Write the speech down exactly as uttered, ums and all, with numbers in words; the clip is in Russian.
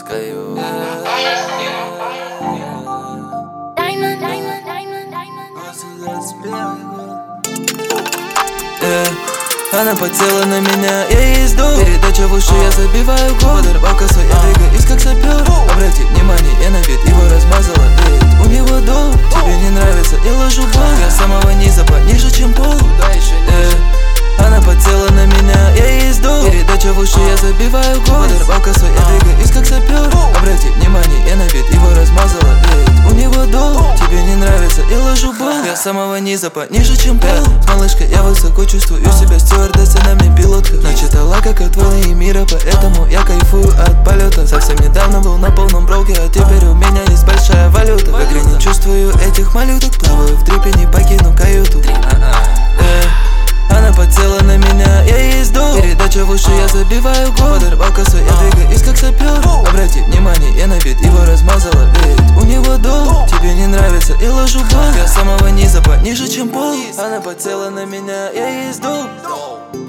ласкаю. Yeah. Она подсела на меня, я ей сду. Передача в уши, я забиваю гол. Подорвал косой, я двигаюсь как сапер. Обрати внимание, я на бит его размазала. Ведь у него дол, тебе не нравится, я ложу бол. Я с самого низа пониже, чем пол. Yeah. Она подсела на меня, я ей сду. Передача в уши, я забиваю гол. Подорвал косой, я двигаюсь как сапер. Обрати внимание, я на бит его размазала. Ведь у него дол, тебе не нравится, я ложу бол. Я с самого низа пониже, чем пол. С малышкой я высоко чувствую себя, стюардесса на мне пилотка. Начитала, как отвалы мира, поэтому я кайфую от полета. Совсем недавно был на полном броке, а теперь у меня есть большая валюта. В игре не чувствую этих малюток, плаваю в трипе, не покину каюту. Yeah. Она подсела на меня, я ей сду. Передача в уши, я забиваю гол. Подорвал косой, я двигаюсь как сапер. Обрати внимание, я на бит его размазала. Ведь у него дол, тебе не нравится, я ложу бол. Я с самого низа пониже, чем пол. Она подсела на меня, я ей сду.